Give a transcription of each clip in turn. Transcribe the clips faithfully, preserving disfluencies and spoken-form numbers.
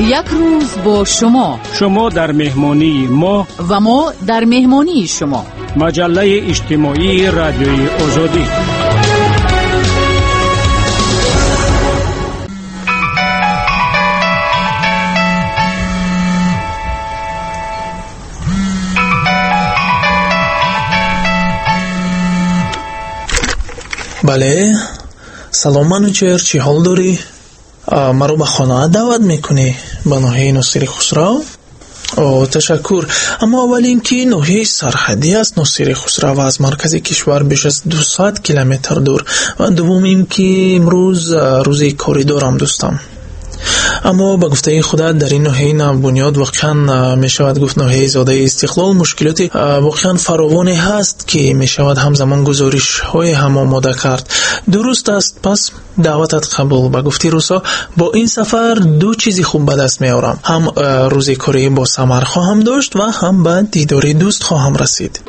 یک روز با شما. شما در مهمانی ما و ما در مهمانی شما. مجله اجتماعی رادیوی آزادی. بله، سلام منوچهر، چی حال داری؟ مرا به خانه دعوت میکنی به ناحیه ناصر خسرو؟ اوه تشکر. اما اول اینکه ناحیه سرحدی است ناصر خسرو و از مرکز کشور بیش از دویست کیلومتر دور، و دوم اینکه امروز روزی کاری دارم دوستم. اما با گفته خدا در این ناحیه نوبنیاد واقعا می شود گفت ناحیه زاده استقلال مشکلات واقعا فراوانی هست که می شود همزمان گزارش های هم آماده کرد. درست است، پس دعوتت قبول. با گفته روسا با این سفر دو چیزی خوب به دست می آورم، هم روزی کاری با ثمر خواهم داشت و هم به دیدار دوست خواهم رسید.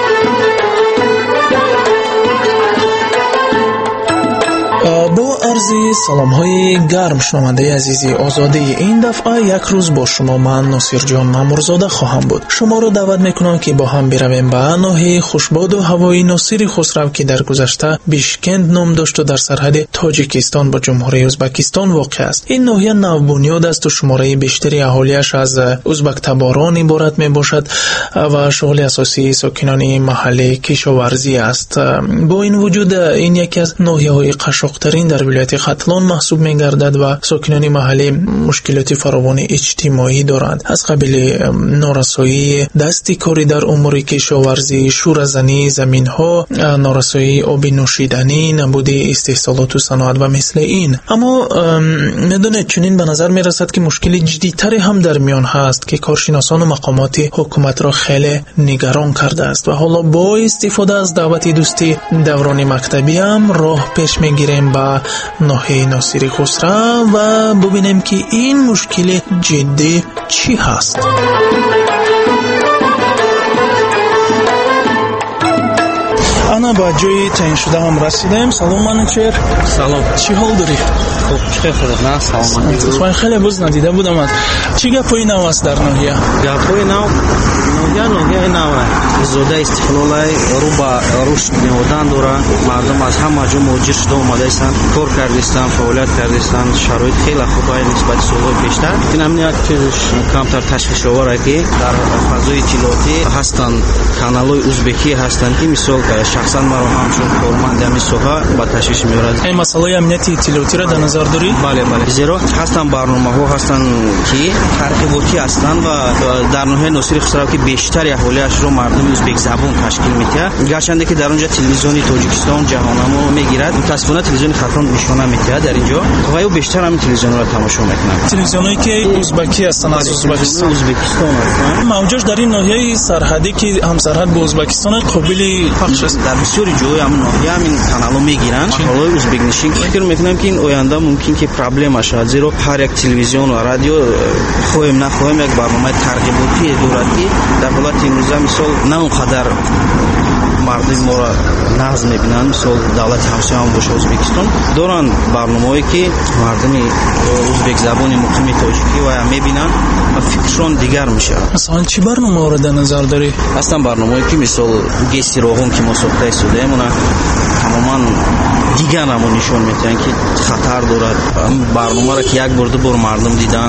با عرض سلام های گرم شنونده عزیزی آزادی، این دفعه یک روز با شما من ناصر جان مامورزاده خواهم بود. شما رو دعوت میکنم که با هم برویم به ناحیه خوشباد و هوایی ناصر خسرو که در گذشته بیشکند نام داشت و در سرحد تاجیکستان با جمهوری ازبکستان واقع است. این ناحیه نوبنیاد است و شماره بیشتری اهالیش از ازبک تباران عبارت می باشد و شغل اساسی ساکنان محلی کشاورزی است. با این وجود این یکی از ناحیه‌های قشاق‌ترین در ولایت ختلان محسوب می‌گردد و ساکنان محلی مشکلات فراوان اجتماعی دارند، از قبیل نارسایی دستی کاری در امور کشاورزی، شوره‌زنی زمین‌ها، نارسایی آب نوشیدنی، نبود استحصالات و صنعت و مثل این. اما می‌دانید چنین به نظر می‌رسد که مشکل جدی‌تری هم در میان هست که کارشناسان و مقامات حکومت را خیلی نگران کرده است و حالا با استفاده از دعوت دوستی دوران مکتبی هم راه پیش می‌گیریم با ناحیه ناصر خسرو و ببینیم که این مشکل جدی چی هست. انا با جای تعیین شده هم رسیدیم. سلام منوچهر. سلام. چی حال داری؟ خوب، چه خودت؟ نه سلام علیکم. من خیلی باز ندیده بودم. چی گپای نو است در ناحیه؟ گپای نو ناحیه ناحیه نو زوده استقلال رو با رشد می‌آوردن داره. مردم از همه جا مهاجر شده اومده هستند، کار کردن، فعالیت کردن، شرایط خیلی خوبه نسبت سال‌های پیشتر. این همین چیزش کمتر تشویش آوره که در فضای اطلاعاتی هستن، کانال‌های ازبکی هستند که مثال شخصا مرا همچون کارمند همین سوحه با تشویش می‌آورد. این مسئله امنیتی اطلاعاتی را در نظر داری؟ بله بله. زیرا هستن برنامه‌ها هستن که ترغیباتی هستند و در ناحیه ناصر خسرو که بیشتر اهالیش رو مردم ازبک زبان تشکیل می‌دهد. گرچه که در اونجا تلویزیونی تاجیکستان جهانمو میگیرد، متأسفانه تلویزیون ختلان نشانه می‌دهد در اینجا و یا بیشتر همین تلویزیون رو تماشا می‌کنند. تلویزیونایی که ازبکی هستن از ازبکستان ازبکستان هستن. موجود در این ناحیه سرحدی که هم سرحد با ازبکستان قابل پخش است. در بسیاری جای همون ناحیه همین کانالو میگیرن. حالا ازبک نشین فکر میکنم که این آینده ممکن که پرابلم باشه، زیرا هر یک تلویزیون و رادیو خواهیم نخواهیم یک برنامه ترغیباتی دارد که در حالت امروز مثال نه اونقدر مردم ما را نظم میبینن. مثال دولت همسایه هم باشه ازبکستان دارن برنامه‌ای که مردم ازبک زبان مقیم تاجیکی و میبینن و فکرشون دیگر میشه. مثلا چی برنامه را در نظر داری؟ اصلا برنامه‌ای که مثال گسی روغن که ما ساخته شده مونا تماما دیگر نمون نشون میدن که خطر دارد. برنامه را که یک بار دو بار مردم دیدن،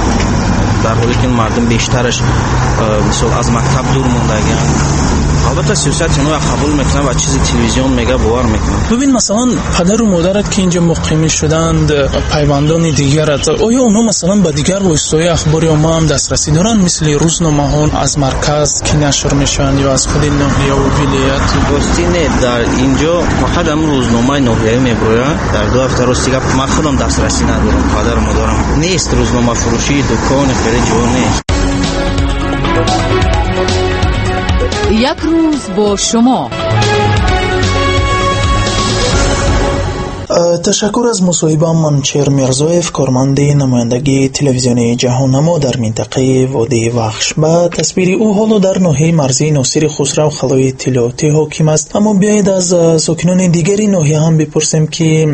در حالی که مردم بیشترش مثال از مکتب دور موندگان. البته سیاست اینو قبول میکنه و چیزی تلویزیون میگه باور میکنه. ببین مثلا پدر و مادرت که اینجا مقیم شدند، پیوندان دیگرت، آیا اونا مثلا به دیگر وسایل اخباری ما هم دسترسی دارن، مثل روزنامه‌ها از مرکز که نشر میشن یا از خود ناحیه و ولایت؟ درستی نه، در اینجا فقط هم روزنامه ناحیه میبره. در دو هفته روز دیگه من خودم دسترسی ندارم، پدر و مادرم نیست. روزنامه فروشی دکان خیلی جو نیست. یک روز با شما. تشکر از مصاحبه منچر میرزایف، کارمند نمایندگی تلویزیونی جهاننما در منطقه وادی وخش. با تصویر او حالا در ناحیه مرزی ناصر خسرو خلای اطلاعاتی حاکم است. اما بیایید از ساکنان دیگری ناحیه هم بپرسیم که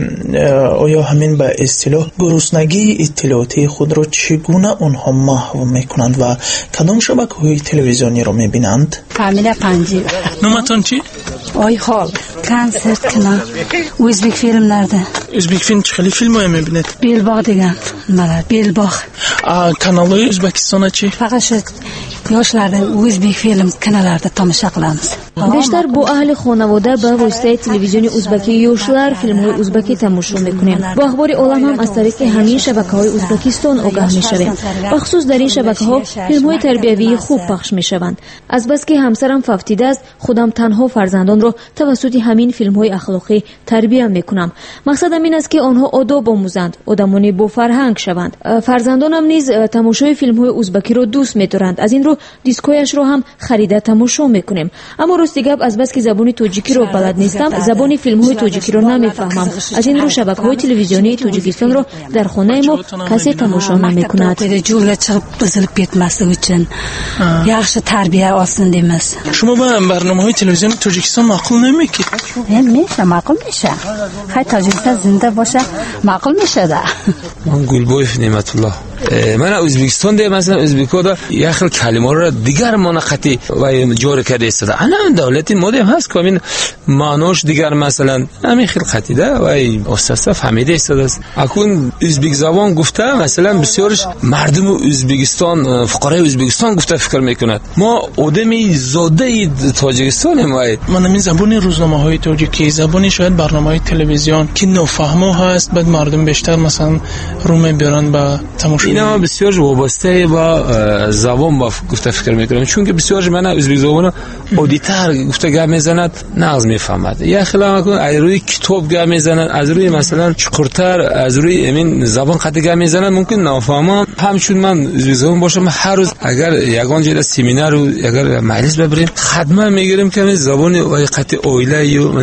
آیا همین به اصطلاح گرسنگی اطلاعاتی خود را چگونه آنها محو میکنند و کدام شبکه‌های تلویزیونی را میبینند؟ فامیلا پنجی. نامتون چی؟ آی حال کنسرت کنم özbek filmlerde. Özbek film چه خیلی فیلم های میبینید؟ Belbağ degan nimalar, Belbağ. Kanallar O'zbekistonda chi? Faqat shu yoshlardan o'zbek film kanallarida tomosha qilamiz. بیشتر با اهل خانواده به واسطه تلویزیون ازبکی یوشلر فیلم‌های ازبکی تماشا می‌کنیم. با اخبار عالم هم از طریق همین شبکه‌های ازبکستان آگاه می‌شویم. بخصوص در این شبکه‌ها فیلم‌های تربیوی خوب پخش می‌شوند. از بس که همسرم فوتیده است، خودم تنها فرزندان را توسط همین فیلم‌های اخلاقی تربیت می‌کنم. مقصدم این است که آنها آداب آموزند، آدمانی با فرهنگ شوند. فرزندانم نیز تماشای فیلم‌های ازبکی را دوست می‌دارند. از این رو دیسکویش را هم خریده تماشا می‌کنیم. اما راستی گپ از بس که زبان توجیکی رو بلد نیستم، زبان فیلم‌های توجیکی رو نمی‌فهمم. از این رو شبکه‌های تلویزیونی توجیکستان رو در خانه ما کسی تماشا نمی‌کند. جمله چقدر بزرگ بیتمسلی uchun yaxshi tarbiya olsin deymiz. شما با برنامه‌های تلویزیون توجیکستان معقول نمی‌کنید؟ میشه معقول میشه. خیلی تاجیکستان زنده باشه معقول میشه ده. من گلبویف نعمت الله. من ازبکستان ده مثلا ازبک‌ها دا یه خیلی کلمات رو دیگر منقطی و جاری کرده است. انا دولتی مودم هست که این معناش دیگر مثلا همین خیلی خطیده و اساسا فهمیده است. اکنون ازبک زبان گفته مثلا بسیارش مردم ازبکستان فقرای ازبکستان گفته فکر میکند. ما آدمی زاده تاجیکستانیم. من همین زبان روزنامه‌های تاجیکی، زبانی شاید برنامه‌های تلویزیون که نفهمو هست، بعد مردم بیشتر مثلا رو میبرن با تماشا. اینا بسیار وابسته با زبان با گفته فکر میکنم، چون که بسیار من ازبک زبان اودیتر گفته گپ میزند ناز میفهمد. یا خلاف کن از روی کتاب گپ میزنن، از روی مثلا چقرتر از روی همین زبان خط گپ میزنن، ممکن نفهمم. همچون من ازبک زبان باشم هر روز اگر یگان جلسه سمینار و اگر مجلس ببریم خدمت میگیریم که زبان وقتی اویله و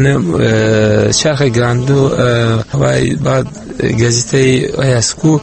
من شرح گاندو و بعد گازیته اسکو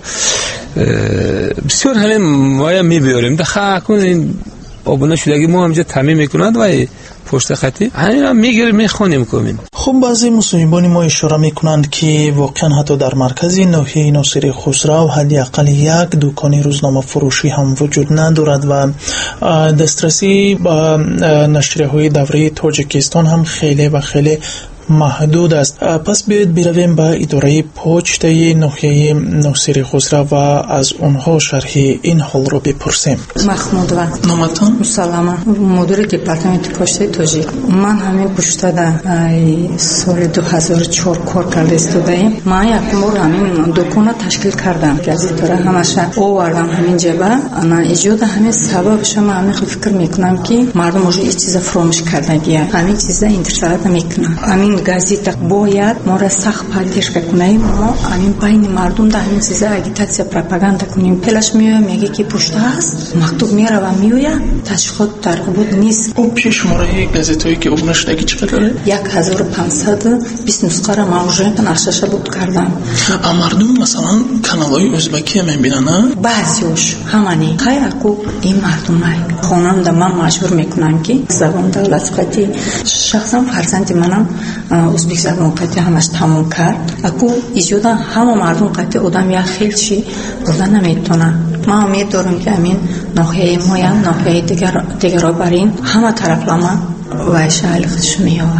بسیار همین ما میبیاریم دخه کن این آبونه شدگی ما همجا تامین میکنند و پشت خطی همین هم میگیریم میخونیم کنیم. خب بعضی مصاحبان ما اشاره میکنند که واقعا حتی در مرکز ناحیه ناصر خسرو حداقل یک دکان روزنامه فروشی هم وجود ندارد و دسترسی به نشریه‌های دوره تاجیکستان هم خیلی و خیلی محدود است. پس بیاید برویم به اداره پوچته ناحیه ناصر خسرو و از اونها شرح این حال رو بپرسیم. محمودова. نامتون؟ سلام. مدیر دپارتمент پوچته تاجیک. من همین پوچته در سال دو هزار و چهار کار کرده استودایم. من یک بار همین دکان تشکیل کردم. گازیتورا همش آوردم همین جبه. انا ایجاد همین سببش من همین فکر میکنم که مردم موجود این چیزا فراموش کردگیه. همین چیزا انتشارات نمیکنن. همین گازیت باید ما را سخت поддержка کنیم. ما همین بین مردم در همین چیزا اگیتاسیا پروپاگاندا کنیم. پلاش میوه میگه که پشت هست مکتوب میاره و میوه تشخیص ترغیب نیست. او پیش شماره گازیتایی که اون نشدگی چقدره؟ یک هزار و پانصد و بیست نسخه را ما уже نشرش بود کردم. مردم مثلا کانالای ازبکی میبینن؟ بعضیش همانی خیر کو این مردمای خواننده من مجبور میکنم که زبان دولت خاطی شخصا فرزند منم ازبک زبان قطعی همش تموم کرد. اکو ایجودا همه مردم قطعی آدم یا خیلی چی بردن نمیتونن. ما امید دارم که امین ناحیه ما یا ناحیه دیگر دیگر برین همه طرف لما وایشه حالش میوه.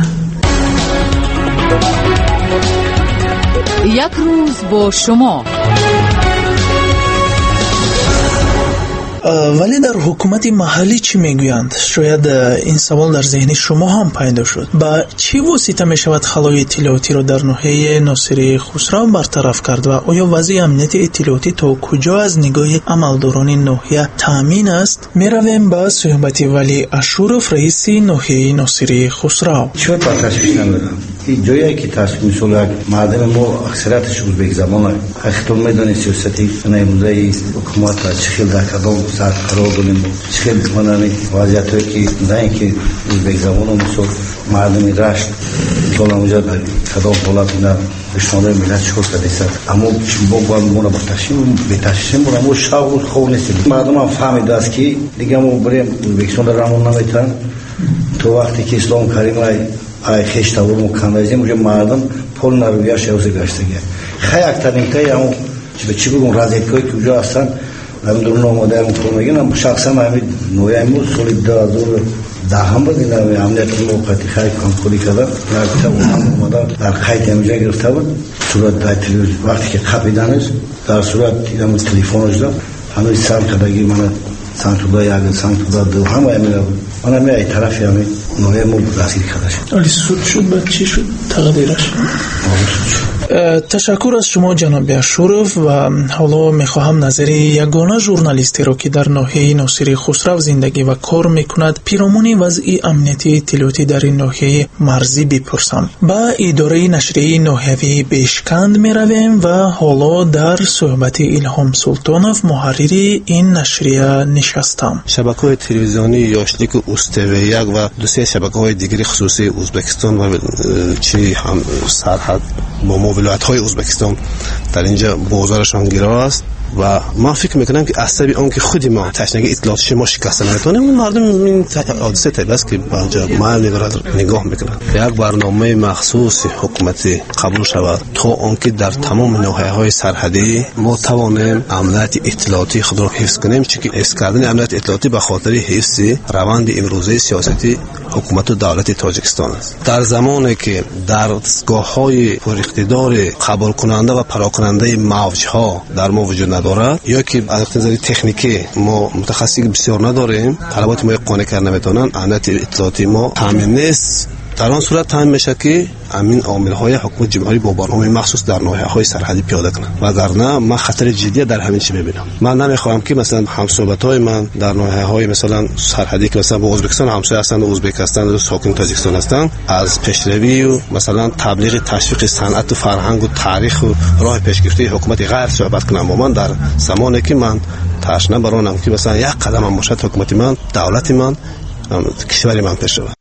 یک روز با شما. ولی در حکومت محلی چی میگویند؟ شاید این سوال در ذهن شما هم پیدا شد. با چی واسطه می شود خلای اطلاعاتی را در ناحیه ناصر خسرو برطرف کرد و آیا وضع امنیت اطلاعاتی تا کجا از نگاه عملداران ناحیه تامین است؟ می رویم با صحبت ولی اشورف رئیس ناحیه ناصر خسرو. چه تشخیص ندارم. این جایی که تشخیص می‌شود مردم ما اکثریتش ازبک زبانه. خودتون می‌دونید سیاستی نماینده حکومت را چخیل در کدام سر قرار دادیم. چخیل کنند وضعیتی که نه اینکه ازبک زبان مسو مردمی رشت سال اونجا در کدام حالت اینا نشانه ملت شکر کردیست اما با با مونا با تشیم به تشیم مونا مو شاو خو نیست مردم هم فهمید است که دیگه مو بریم ازبکستان رامون نمیتن تو وقتی که اسلام کریم ای ای خشت و مکانیزم اونجا مردم پول نرویاش اوزی گشتگی خیلی اکترین که همون به چی بگم رازیکایی که اونجا هستن من درون آماده هم کنم میگم شخصا من نویمو سال دو هزار ده هم بود اینا عملیات موقتی خیلی کنکوری کردم نگفته اونم اومدن در خیلی همونجا گرفته بود صورت در تلویزیون وقتی که خپیدنش در صورت دیدم تلفنش داد هنوز سر کدگی من سانتودای اگه سانتودا دو هم اینا من هم ای طرفی هم نویمو رسید کردش ولی سود شد بعد چی شد تقدیرش تشکر از شما جناب اشرف و حالا میخواهم نظر یگانه ژورنالیستی را که در ناحیه ناصری خسرو زندگی و کار میکند پیرامون وضع امنیتی اطلاعاتی در این ناحیه مرزی بپرسم. با اداره نشریه ناحیوی بشکند میرویم و حالا در صحبت الهام سلطانов محرر این نشریه نشستم. شبکه‌های تلویزیونی یاشلیک اوستویک و دو سه شبکه‌های دیگری خصوصی ازبکستان و چی هم سرحد با ولایت‌های ازبکستان در اینجا بازارشان گرا است و ما فکر میکنم که عصبی اون که خودی ما تشنگی اطلاعات شما شکست نمیتونه اون مردم این حادثه طبیعی است که بعضا ما نگاه میکنن یک برنامه مخصوص حکومتی قبول شود تا آنکه در تمام ناحیه‌های سرحدی ما توانیم امنیت اطلاعاتی خود را حفظ کنیم، چون که حفظ کردن امنیت اطلاعاتی به خاطر حفظ روند امروزه سیاستی حکومت و دولت تاجیکستان است. در زمانی که دستگاه‌های پر اقتدار قبول کننده و پراکننده موج‌ها در ما وجود ندارد یا که از نظر تکنیکی ما متخصصی بسیار نداریم، طلبات ما قانع کردن نمیتونن، امنیت اطلاعاتی ما تامین نیست، در آن صورت تامین میشه که امین عامل‌های حکومت جمهوری با برنامه مخصوص در ناحیه‌های سرحدی پیاده کنند. وگرنه من خطر جدی در همین چی می‌بینم. من نمی‌خوام که مثلا همصحبت‌های من در ناحیه‌های مثلا سرحدی که مثلا با ازبکستان همسایه هستند و ازبک هستند و ساکن تاجیکستان هستند از پیشروی و مثلا تبلیغ تشویق صنعت و فرهنگ و تاریخ و راه پیشگیری حکومت غیر صحبت کنم. با من در زمانی که من تشنه برانم که مثلا یک قدم هم باشد حکومت من، دولت من، کشور من پیش رود.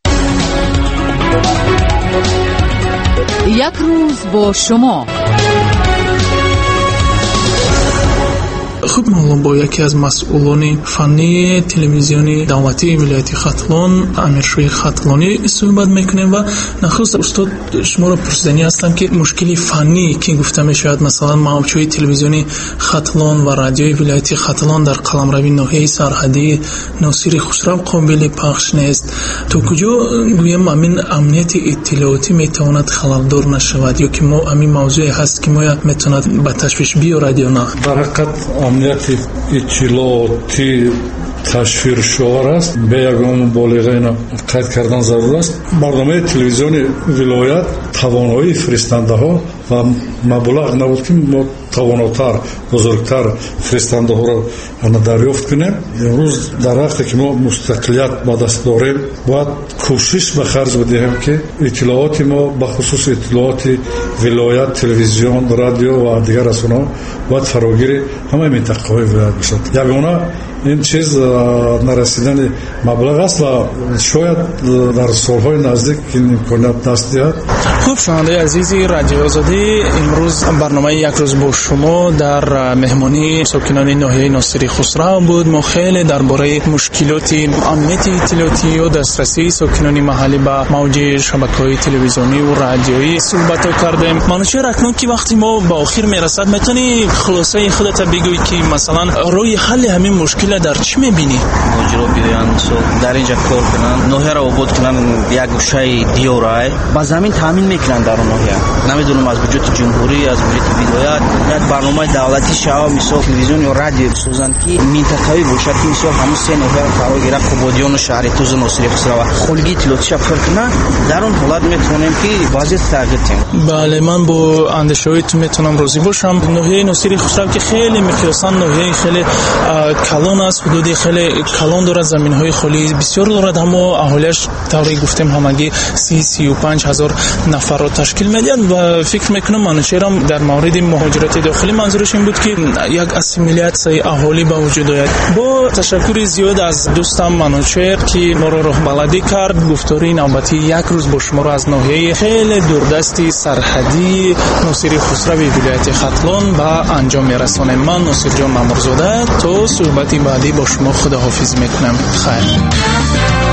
یک روز با شما. خب معلوم با یکی از مسئولان فنی تلویزیونی دولتی ولایت ختلان امیرشوی ختلانی صحبت میکنیم و نخست استاد شما را پرسیدنی هستم که مشکلی فنی که گفته میشود مثلا موجهای تلویزیونی ختلان و رادیوی ولایت ختلان در قلمرو ناحیه سرحدی ناصری خسرو قابل پخش نیست، تا کجا گویم امین امنیت اطلاعاتی میتواند خللدار نشود یا که ما امین موضوعی هست که ما میتواند به تشویش بیارد یا نه؟ در حقیقت امنیت اطلاعاتی تشویر شوار است، به یگان مبالغه اینا قید کردن ضرور است. برنامه تلویزیونی ولایت توانایی فرستنده ها و مبلغ نبود که ما تواناتر بزرگتر فرستنده ها را دریافت کنیم. امروز در وقتی که ما مستقلیت با دست داریم باید کوشش به خرج بدهیم که اطلاعات ما به خصوص اطلاعات ولایت، تلویزیون، رادیو و دیگر رسانه‌ها باید فراگیر همه منطقه های ولایت باشد. یگانه این چیز نرسیدن مبلغ است و شاید در سالهای نزدیک این امکانات دست دهد. خب شنونده عزیزی رادیو آزادی، امروز برنامه یک روز با شما در مهمانی ساکنان ناحیه ناصری خسرو بود. ما خیلی درباره مشکلات امنیت اطلاعاتی و دسترسی ساکنان محلی به موج شبکه‌های تلویزیونی و رادیویی صحبت کردیم. منوچهر اکنون که وقتی ما به آخر میرسد میتونی خلاصه خودت بگویی که مثلا روی حل همین مشکل در چی میبینی؟ ماجرا بیان در اینجا کار کنن، ناحیه را آباد کنن، یک گوشه دیورای با زمین تامین میکنن در اون ناحیه. نمیدونم از بودجه جمهوری، از بودجه ولایت، یک برنامه دولتی شاه مثال تلویزیون یا رادیو سوزن که منطقه‌ای باشه که مثال همون سه ناحیه فرا گیره قبادیان و شهر توز ناصری خسرو خلگی اطلاعاتی شب کنن، در اون حالت میتونیم که وضعیت تغییر کنیم. بله، من با اندیشه‌هایتون میتونم راضی باشم. ناحیه ناصری خسرو که خیلی میخواستن ناحیه خیلی کلان است، حدودی خیلی کلان دارد، زمین‌های خالی بسیار دارد، اما اهالیش طوری گفتیم همگی سی سی و پنج هزار نفر را تشکیل میدهند و فکر میکنم منوچهرم در مورد مهاجرت داخلی منظورش این بود که یک اسیمیلیاسیای اهالی به وجود آید. با تشکر زیاد از دوستم منوچهر که ما را راهبردی کرد، گفتاری نوبتی یک روز با شما را از ناحیه خیلی دوردستی سرحدی ناصری خسروی ولایت ختلان به انجام میرسانم. من ناصر جان مامورزاده تا صحبتی بعدی با شما خداحافظی میکنم. خیر.